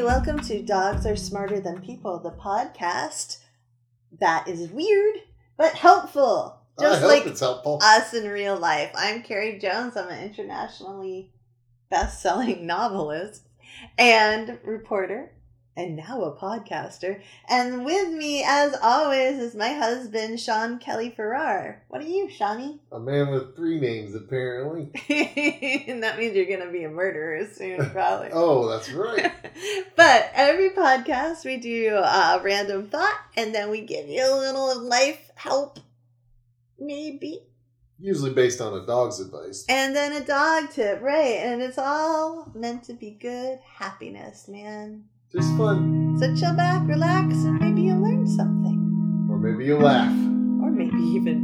welcome to Dogs Are Smarter Than People, the podcast that is weird but helpful. Just like it's helpful. Us in real life. I'm Carrie Jones. I'm an internationally best-selling novelist and reporter, and now a podcaster. And with me, as always, is my husband, Sean Kelly Farrar. What are you, Shawnee? A man with 3 names, apparently. And that means you're going to be a murderer soon, probably. Oh, that's right. But every podcast, we do a random thought, and then we give you a little life help, maybe. Usually based on a dog's advice. And then a dog tip, right? And it's all meant to be good happiness, man. Just fun. So chill back, relax, and maybe you'll learn something. Or maybe you'll laugh. Or maybe even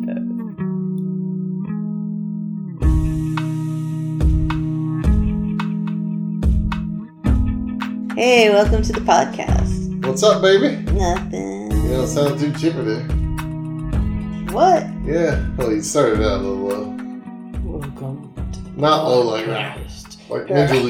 both. Hey, welcome to the podcast. What's up, baby? Nothing. You don't sound too chipper there. What? Yeah. Well, you started out a little low. Welcome to the Not low like that. Like mentally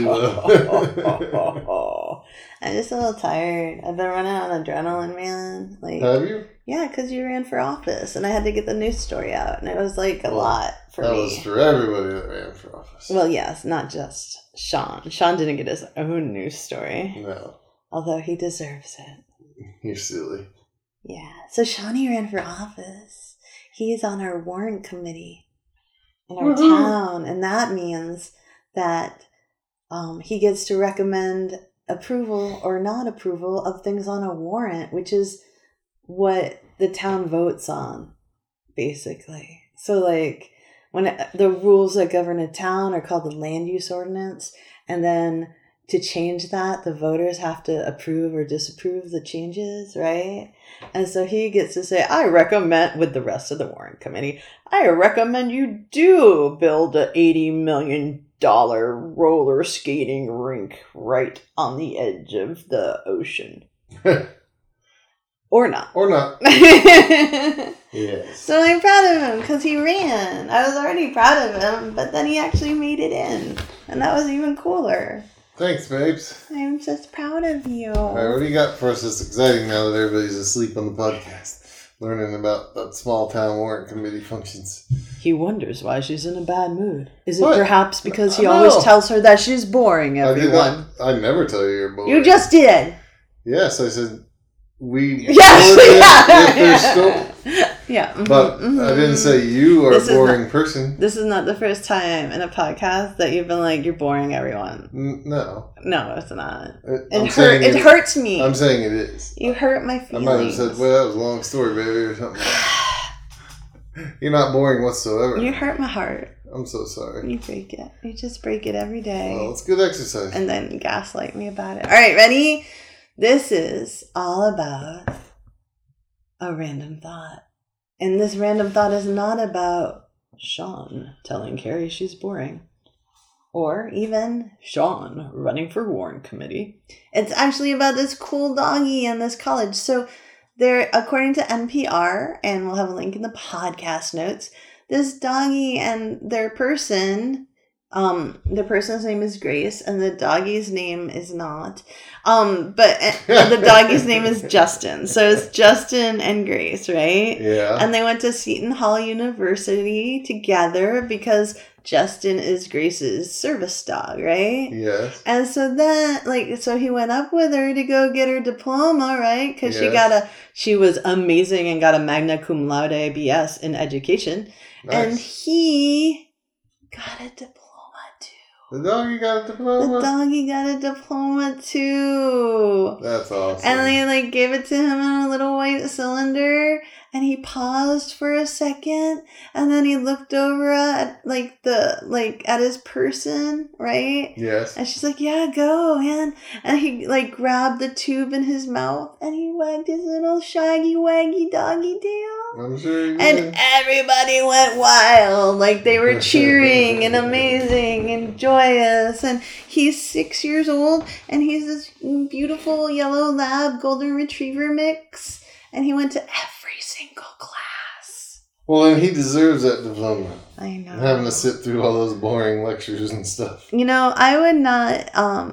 low. I'm just a little tired. I've been running on adrenaline, man. Like, have you? Yeah, because you ran for office, and I had to get the news story out, and it was like a lot for me. That was for everybody that ran for office. Well, yes, not just Sean. Sean didn't get his own news story. No. Although he deserves it. You're silly. Yeah. So Shawnee ran for office. He's on our warrant committee in our town, and that means that he gets to recommend approval or not approval of things on a warrant, which is what the town votes on, basically. So, like, when the rules that govern a town are called the land use ordinance, and then to change that, the voters have to approve or disapprove the changes, right? And so he gets to say, I recommend, with the rest of the warrant committee, I recommend you do build a $80 million roller skating rink right on the edge of the ocean. Or not. Or not. Yes. So I'm proud of him because he ran. I was already proud of him, but then he actually made it in. And that was even cooler. Thanks, babes. I'm just proud of you. All right, what do you got for us that's exciting now that everybody's asleep on the podcast? Learning about that small town warrant committee functions. He wonders why she's in a bad mood. Is it What? perhaps because he always tells her that she's boring, everyone? I never tell you you're boring. You just did. Yes, I said we. Yes, yeah. But I didn't say you are a boring person. This is not the first time in a podcast that you've been like, you're boring, everyone. No. No, it's not. It hurts me. I'm saying it is. You hurt my feelings. I might have said, well, that was a long story, baby, or something. You're not boring whatsoever. You hurt my heart. I'm so sorry. You break it. You just break it every day. Well, it's good exercise. And then gaslight me about it. All right, ready? This is all about a random thought. And this random thought is not about Sean telling Carrie she's boring. Or even Sean running for warrant committee. It's actually about this cool doggy in this college. So there, according to NPR, and we'll have a link in the podcast notes, this doggy and their person, the person's name is Grace, and the doggy's name is not. But the doggy's name is Justin. So it's Justin and Grace, right? Yeah. And they went to Seton Hall University together because Justin is Grace's service dog, right? Yes. And so then, so he went up with her to go get her diploma, right? Because she was amazing and got a magna cum laude BS in education. Nice. And he got a diploma. The doggy got a diploma? The doggy got a diploma too. That's awesome. And they gave it to him in a little white cylinder, and he paused for a second, and then he looked over at at his person, right? Yes. And she's like, yeah, go, man. And he grabbed the tube in his mouth, and he wagged his little shaggy waggy doggy tail. I'm sure he And did. everybody went wild. They were cheering and amazing and joyous. And he's 6 years old, and he's this beautiful yellow lab golden retriever mix. And he went to every single class. Well, then he deserves that diploma. I know. Having to sit through all those boring lectures and stuff. I would not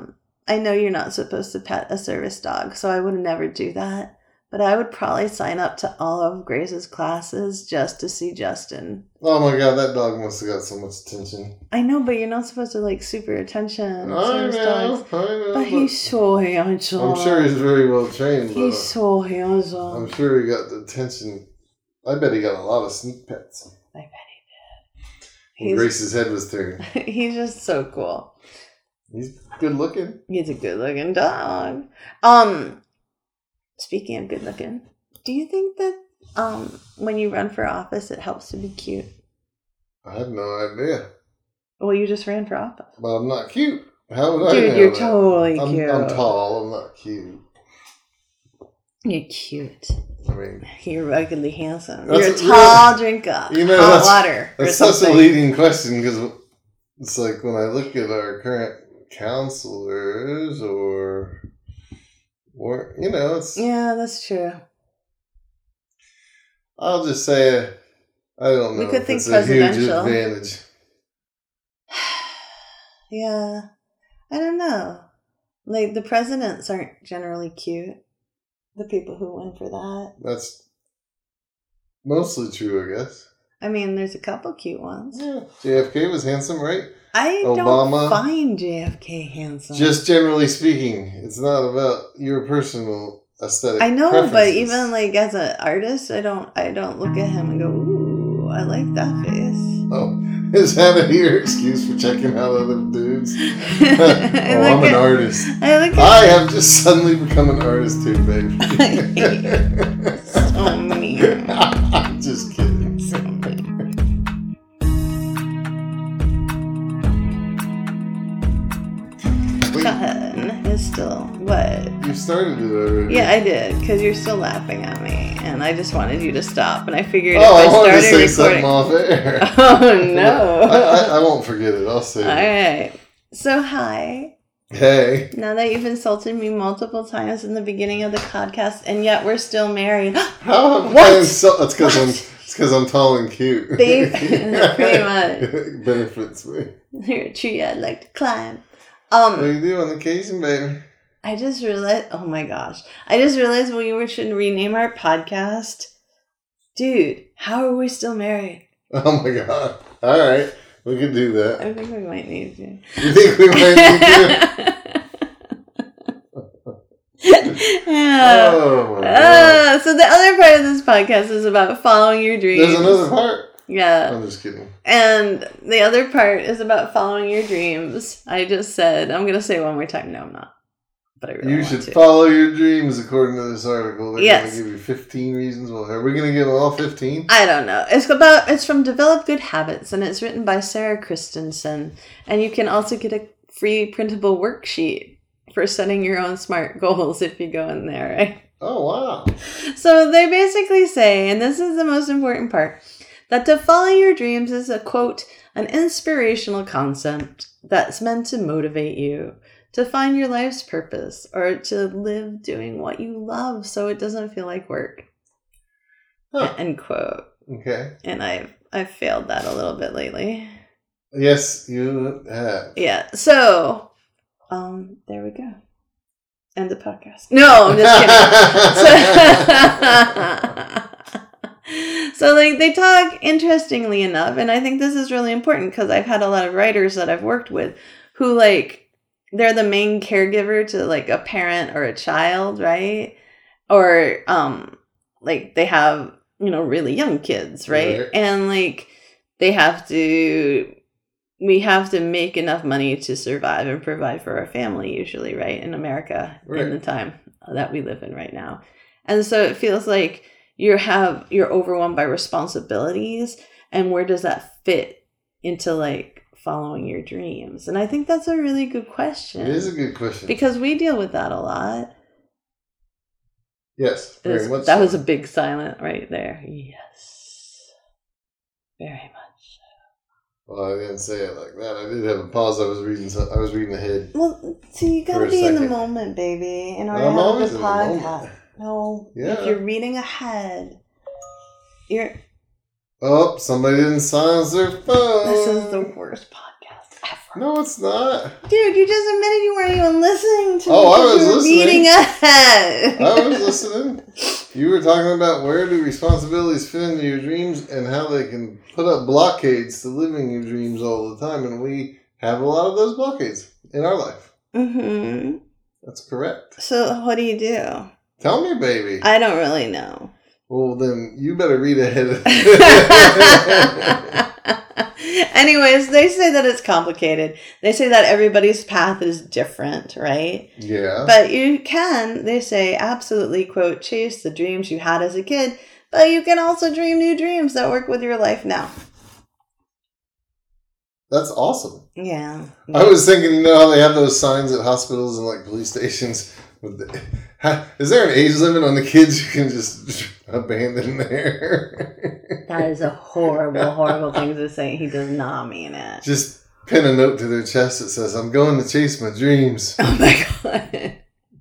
I know you're not supposed to pet a service dog, so I would never do that. But I would probably sign up to all of Grace's classes just to see Justin. Oh my god, that dog must have got so much attention. I know, but you're not supposed to like super attention. I know. But he's so handsome. I'm sure he's very well trained. He's so handsome. I'm sure he got the attention. I bet he got a lot of sneak pets. I bet he did. When Grace's head was turned. He's just so cool. He's good looking. He's a good looking dog. Speaking of good looking, do you think that when you run for office it helps to be cute? I have no idea. Well, you just ran for office. But I'm not cute. How would I Dude, know you're that? totally cute. I'm tall. I'm not cute. You're cute. I mean, you're ruggedly handsome. That's You're a tall drink of hot water. That's such a leading question because it's like when I look at our current counselors or you know, it's... Yeah, that's true. I'll just say, I don't know. We could if think it's a huge presidential. advantage. Yeah. I don't know. Like, the presidents aren't generally cute. The people who win for that. That's mostly true, I guess. I mean, there's a couple cute ones. Yeah. JFK was handsome, right? I Obama, don't find JFK handsome. Just generally speaking. It's not about your personal aesthetic. I know, preferences. but even like as an artist, I don't look at him and go, ooh, I like that face. Oh, is that your excuse for checking out other dudes? I'm an artist. I have just suddenly become an artist too, baby. So mean. I'm just kidding. So mean. Fun is still what? You started it already. Yeah, I did, because you're still laughing at me, and I just wanted you to stop, and I figured I if I wanted started to say recording... something off air. Oh, no. I won't forget it. I'll say it. All right. So, hi. Hey. Now that you've insulted me multiple times in the beginning of the podcast, and yet we're still married. How have What? I insulted? It's because I'm tall and cute. Babe, pretty much. It benefits me. You're a tree I'd like to climb. What do you do on occasion, baby? I just realized, oh my gosh. I just realized we should rename our podcast. Dude, how are we still married? Oh my god. All right. We could do that. I think we might need to. You think we might need to? Yeah. Oh my god. So the other part of this podcast is about following your dreams. There's another part? Yeah. I'm just kidding. And the other part is about following your dreams. I just said, I'm going to say it one more time. No, I'm not. But I really You want should to. follow your dreams according to this article. They're Yes. going to give you 15 reasons. Well, are we going to give them all 15? I don't know. It's from Develop Good Habits, and it's written by Sarah Christensen. And you can also get a free printable worksheet for setting your own SMART goals if you go in there, right? Oh, wow. So they basically say, and this is the most important part, that to follow your dreams is a, quote, an inspirational concept that's meant to motivate you to find your life's purpose or to live doing what you love so it doesn't feel like work. Huh. End quote. Okay. And I've failed that a little bit lately. Yes, you have. Yeah. So, there we go. End the podcast. No, I'm just kidding. So like they talk interestingly enough, and I think this is really important because I've had a lot of writers that I've worked with who like they're the main caregiver to like a parent or a child, right? Or like they have, you know, really young kids, right? And like we have to make enough money to survive and provide for our family usually, right? In America, in the time that we live in right now. And so it feels like you're overwhelmed by responsibilities, and where does that fit into like following your dreams? And I think that's a really good question. It is a good question. Because we deal with that a lot. Yes, very much. That was a big silent right there. Yes. Very much. Well, I didn't say it like that. I did have a pause. I was reading ahead. Well, see, you gotta be in the moment, baby, in order to have the podcast. No, yeah. If you're reading ahead, you're... Oh, somebody didn't silence their phone. This is the worst podcast. No, it's not. Dude, you just admitted you weren't even listening to me. Oh, I was listening. Beating ahead. I was listening. You were talking about where do responsibilities fit into your dreams and how they can put up blockades to living your dreams all the time. And we have a lot of those blockades in our life. Mm-hmm. That's correct. So what do you do? Tell me, baby. I don't really know. Well, then you better read ahead. Anyways, they say that it's complicated. They say that everybody's path is different, right? Yeah. But you can, they say, absolutely, quote, chase the dreams you had as a kid, but you can also dream new dreams that work with your life now. That's awesome. Yeah. I was thinking, you know how they have those signs at hospitals and like police stations? Is there an age limit on the kids you can just abandon there? That is a horrible, horrible thing to say. He does not mean it. Just pin a note to their chest that says, I'm going to chase my dreams. Oh my God.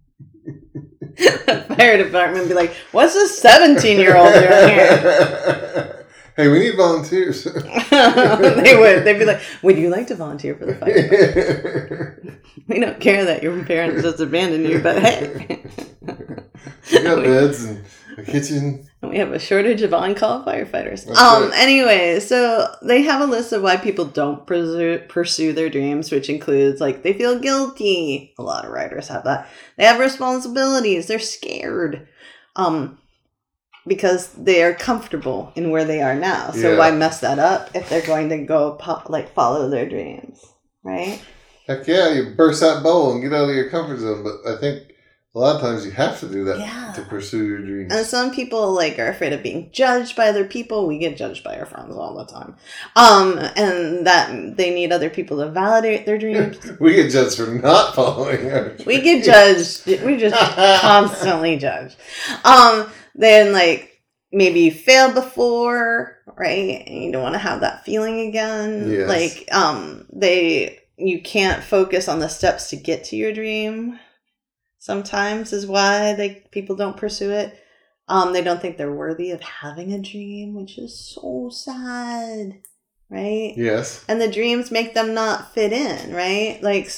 The fire department would be like, what's this 17-year-old doing here? Hey, we need volunteers. They would. They'd be like, would you like to volunteer for the fire department? We don't care that your parents just abandoned you, but hey. We got beds and a kitchen. We have a shortage of on-call firefighters. Right. Anyway, so they have a list of why people don't pursue their dreams, which includes, like, they feel guilty. A lot of writers have that. They have responsibilities. They're scared. Because they are comfortable in where they are now. So why mess that up if they're going to go follow their dreams, right? Heck yeah, you burst that bubble and get out of your comfort zone. But I think a lot of times you have to do that to pursue your dreams. And some people are afraid of being judged by other people. We get judged by our friends all the time. And that they need other people to validate their dreams. We get judged for not following our dreams. We get judged. We just constantly judge. Then, maybe you failed before, right? And you don't want to have that feeling again. Yes. You can't focus on the steps to get to your dream. Sometimes is why people don't pursue it. They don't think they're worthy of having a dream, which is so sad, right? Yes. And the dreams make them not fit in, right?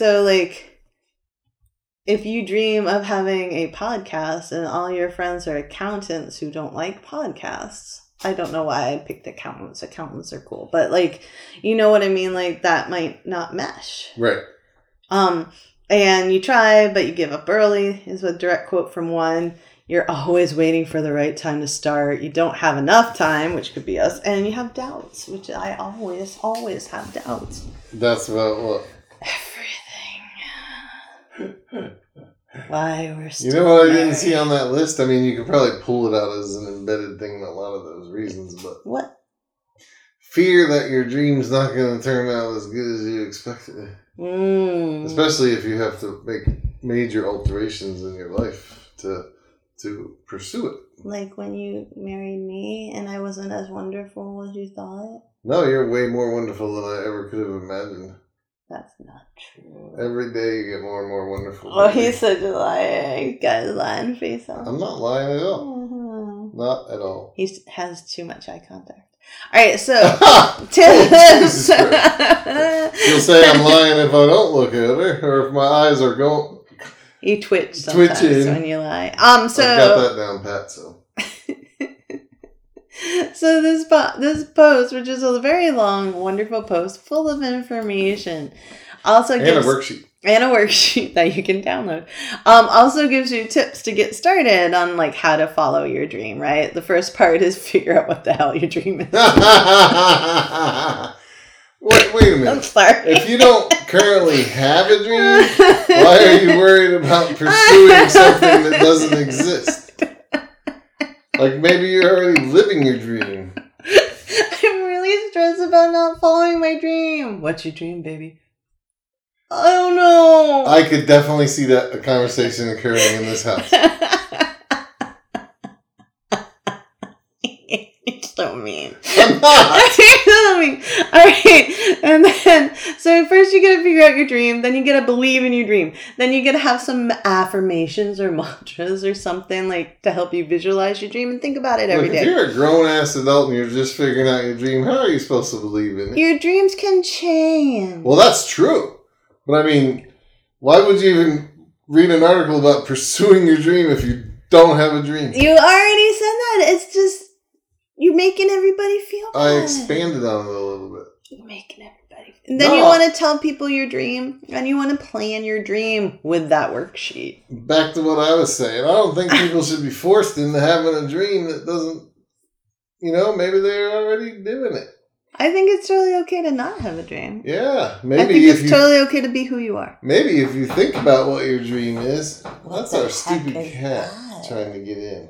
If you dream of having a podcast and all your friends are accountants who don't like podcasts, I don't know why I picked accountants. Accountants are cool. But, you know what I mean? That might not mesh. Right. And you try, but you give up early, is a direct quote from one. You're always waiting for the right time to start. You don't have enough time, which could be us. And you have doubts, which I always have doubts. That's about what? Everything. Why we're still You know what I married. didn't see on that list? I mean, you could probably pull it out as an embedded thing in a lot of those reasons, but... What? Fear that your dream's not going to turn out as good as you expected. Especially if you have to make major alterations in your life to pursue it. Like when you married me and I wasn't as wonderful as you thought? No, you're way more wonderful than I ever could have imagined. That's not true. Every day you get more and more wonderful. Oh, he's such a liar. You got his lying face on. I'm not lying at all. Mm-hmm. Not at all. He has too much eye contact. All right, so Jesus Christ. You'll say I'm lying if I don't look at her, or if my eyes are going. You twitch sometimes when you lie. So I've got that down pat. So this post, which is a very long, wonderful post full of information, also gives a worksheet. And a worksheet that you can download. Also gives you tips to get started on how to follow your dream, right? The first part is figure out what the hell your dream is. Wait a minute. I'm sorry. If you don't currently have a dream, why are you worried about pursuing something that doesn't exist? Maybe you're already living your dream. I'm really stressed about not following my dream. What's your dream, baby? I don't know. I could definitely see a conversation occurring in this house. You're so mean. I'm not. You're so mean. All right. And then, So first you got to figure out your dream, then you got to believe in your dream. Then you got to have some affirmations or mantras or something like to help you visualize your dream and think about it every day. If you're a grown-ass adult and you're just figuring out your dream, how are you supposed to believe in it? Your dreams can change. Well, that's true. But I mean, why would you even read an article about pursuing your dream if you don't have a dream? You already said that. It's just, you're making everybody feel good. I expanded on it a little bit. You're making everybody. And then you want to tell people your dream, and you want to plan your dream with that worksheet. Back to what I was saying. I don't think people should be forced into having a dream that doesn't, maybe they're already doing it. I think it's totally okay to not have a dream. Yeah. Maybe I think it's totally okay to be who you are. If you think about what your dream is, that's our stupid cat trying to get in.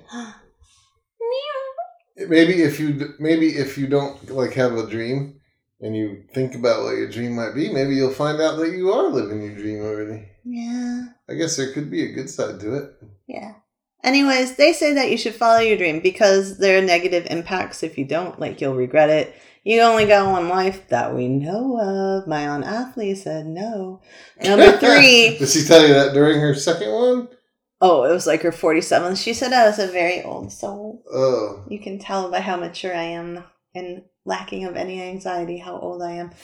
Maybe if you don't have a dream and you think about what your dream might be, maybe you'll find out that you are living your dream already. Yeah. I guess there could be a good side to it. Yeah. Anyways, they say that you should follow your dream because there are negative impacts if you don't. You'll regret it. You only got one life that we know of. My Aunt Athlete said no. Number 3. Did she tell you that during her second one? Oh, it was her 47th. She said I was a very old soul. Oh. You can tell by how mature I am and lacking of any anxiety how old I am.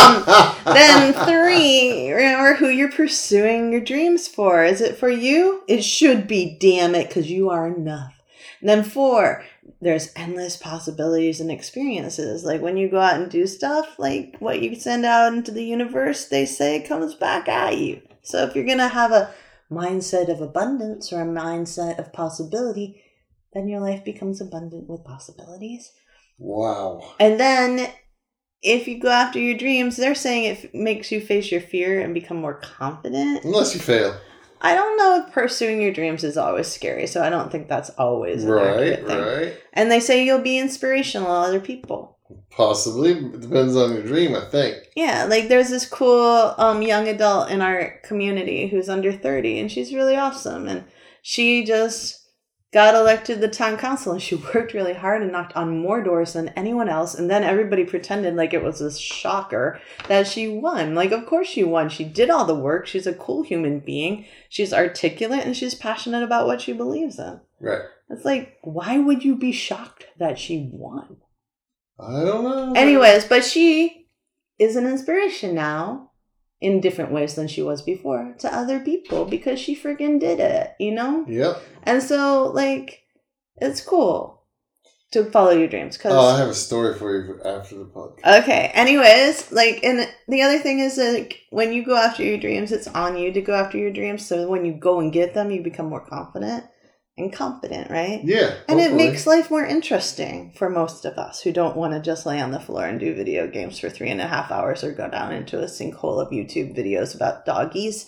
Then 3, remember who you're pursuing your dreams for. Is it for you? It should be, damn it, because you are enough. And then 4, there's endless possibilities and experiences. When you go out and do stuff, what you send out into the universe, they say comes back at you. So if you're going to have a mindset of abundance or a mindset of possibility, then your life becomes abundant with possibilities. Wow. And then if you go after your dreams, they're saying it makes you face your fear and become more confident. Unless you fail. I don't know if pursuing your dreams is always scary, so I don't think that's always an accurate thing. Right. And they say you'll be inspirational to other people. Possibly. It depends on your dream, I think. Yeah, there's this cool young adult in our community who's under 30, and she's really awesome. And she just got elected to the town council, and she worked really hard and knocked on more doors than anyone else. And then everybody pretended it was this shocker that she won. Of course she won. She did all the work. She's a cool human being. She's articulate, and she's passionate about what she believes in. Right. It's why would you be shocked that she won? I don't know. Anyways, but she is an inspiration now in different ways than she was before to other people because she friggin' did it, Yep. And so, it's cool to follow your dreams. I have a story for you after the podcast. Okay. Anyways, and the other thing is when you go after your dreams, it's on you to go after your dreams. So when you go and get them, you become more confident and competent, right? Yeah. And it makes life more interesting for most of us who don't want to just lay on the floor and do video games for 3.5 hours or go down into a sinkhole of YouTube videos about doggies.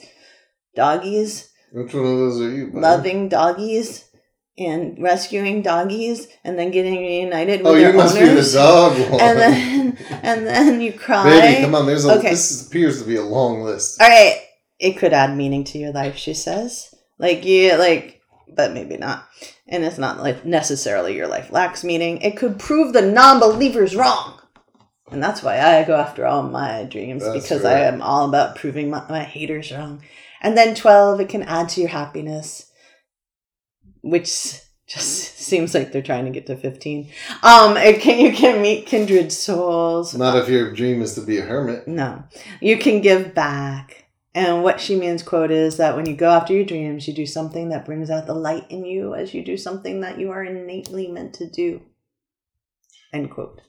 Which one of those are you, buddy? Loving doggies and rescuing doggies and then getting reunited with their owners. Oh, you must be the dog one. And then you cry. Baby, come on. This appears to be a long list. All right. It could add meaning to your life, she says. But maybe not. And it's not necessarily your life lacks meaning. It could prove the non-believers wrong. And that's why I go after all my dreams. That's because right. I am all about proving my haters wrong. And then 12, it can add to your happiness. Which just seems like they're trying to get to 15. You can meet kindred souls. Not if your dream is to be a hermit. No. You can give back. And what she means, quote, is that when you go after your dreams, you do something that brings out the light in you as you do something that you are innately meant to do. End quote.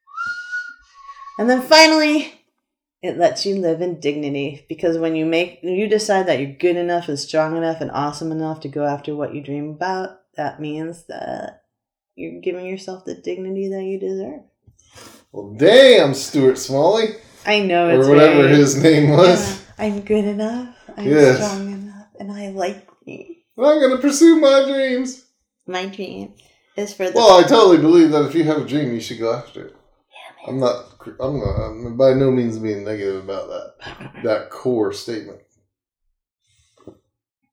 And then finally, it lets you live in dignity. Because when you decide that you're good enough and strong enough and awesome enough to go after what you dream about, that means that you're giving yourself the dignity that you deserve. Well, damn, Stuart Smalley. I know it's or whatever his name was. Yeah, I'm good enough. I'm strong enough, and I like me. Well, I'm going to pursue my dreams. My dream is for the. Well, I totally believe that if you have a dream, you should go after it. Yeah, man. I'm by no means being negative about that core statement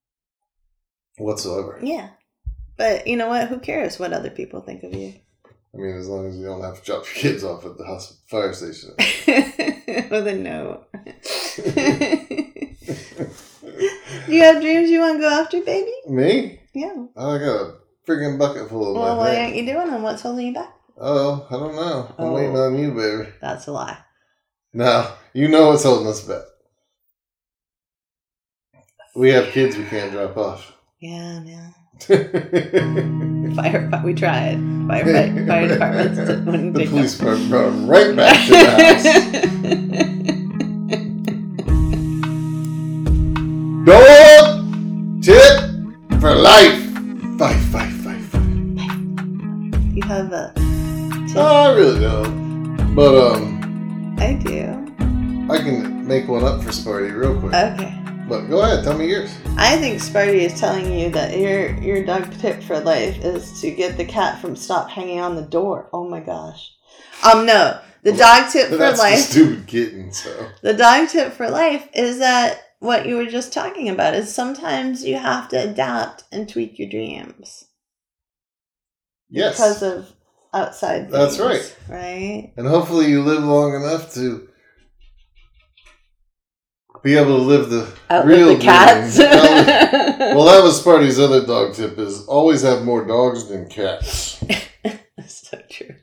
whatsoever. Yeah, but you know what? Who cares what other people think of you? I mean, as long as you don't have to drop your kids off at the fire station. With a note. Do you have dreams you want to go after, baby? Me? Yeah. I got a freaking bucket full of Well, my why head. aren't you doing them? What's holding you back? Oh, I don't know. I'm waiting on you, baby. That's a lie. No, you know what's holding us back. We have kids we can't drop off. Yeah, man. We tried. Fire departments wouldn't The take police them. department brought them right back to the house. Dog tip for life. Fight. You have a tip? No, I really don't. But I do. I can make one up for Sparty real quick. Okay. But go ahead, tell me yours. I think Sparty is telling you that your dog tip for life is to get the cat from stop hanging on the door. Oh my gosh. No. The dog tip for That's life. the stupid kitten, so. The dog tip for life is that what you were just talking about is sometimes you have to adapt and tweak your dreams. Yes. Because of outside things. That's right. Right? And hopefully you live long enough to be able to live the real the cats. dream. Well, that was Sparty's other dog tip is always have more dogs than cats. That's so true.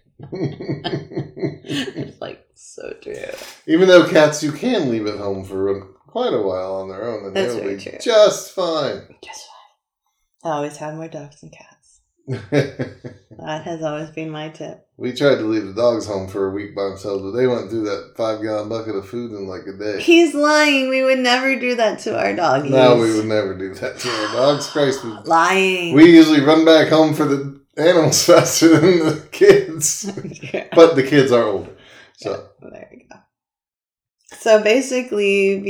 It's like so true. Even though cats you can leave at home for quite a while on their own and That's they'll very be true. just fine. Guess what? I always have more dogs than cats. That has always been my tip. We tried to leave the dogs home for a week by themselves, but they went through that 5-gallon bucket of food in like a day. He's lying. We would never do that to our doggies. No, we would never do that to our dogs. Christ, Lying. we usually run back home for the animals faster than the kids. Yeah. But the kids are older. So Yeah, well, there we go. So basically,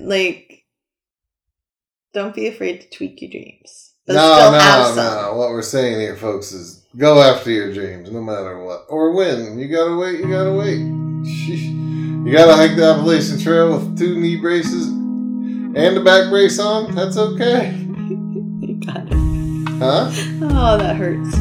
don't be afraid to tweak your dreams. But still have some. No. What we're saying here, folks, is go after your dreams, no matter what. Or when. You gotta wait. Sheesh. You gotta hike the Appalachian Trail with 2 knee braces and a back brace on. That's okay. You got it. Huh? Oh, that hurts.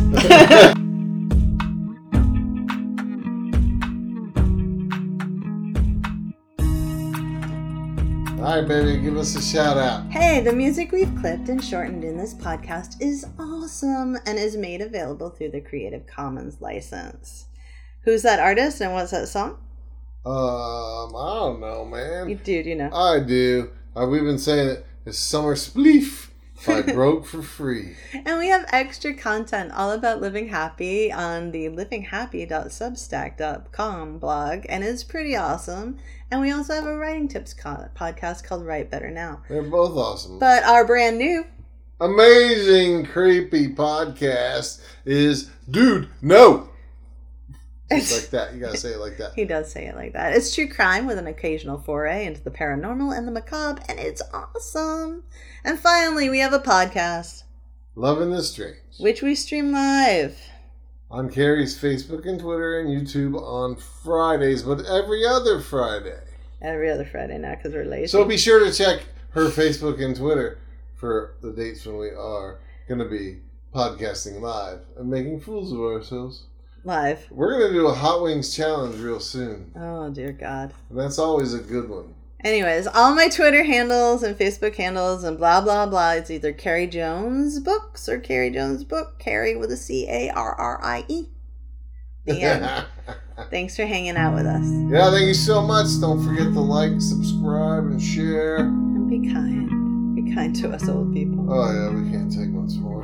All right, baby, give us a shout out. Hey, the music we've clipped and shortened in this podcast is awesome and is made available through the Creative Commons license. Who's that artist and what's that song? I don't know, man. You do you know? I do. We've been saying it. It's Summer Spleef by Broke for Free. And we have extra content all about living happy on the livinghappy.substack.com blog, and it's pretty awesome. And we also have a writing tips podcast called Write Better Now. They're both awesome. But our brand new, amazing, creepy podcast is Dude, No! It's like that. You gotta say it like that. He does say it like that. It's true crime with an occasional foray into the paranormal and the macabre, and it's awesome. And finally, we have a podcast, Loving the Strange, which we stream live on Carrie's Facebook and Twitter and YouTube on Fridays, but every other Friday. every other Friday now because we're lazy. So be sure to check her Facebook and Twitter for the dates when we are going to be podcasting live and making fools of ourselves. Live. We're going to do a Hot Wings challenge real soon. Oh, dear God. And that's always a good one. Anyways, all my Twitter handles and Facebook handles and blah, blah, blah. It's either Carrie Jones Books or Carrie Jones Book. Carrie with a C-A-R-R-I-E. The end. Thanks for hanging out with us. Yeah, thank you so much. Don't forget to like, subscribe, and share. And be kind. Be kind to us old people. Oh, yeah, we can't take much more.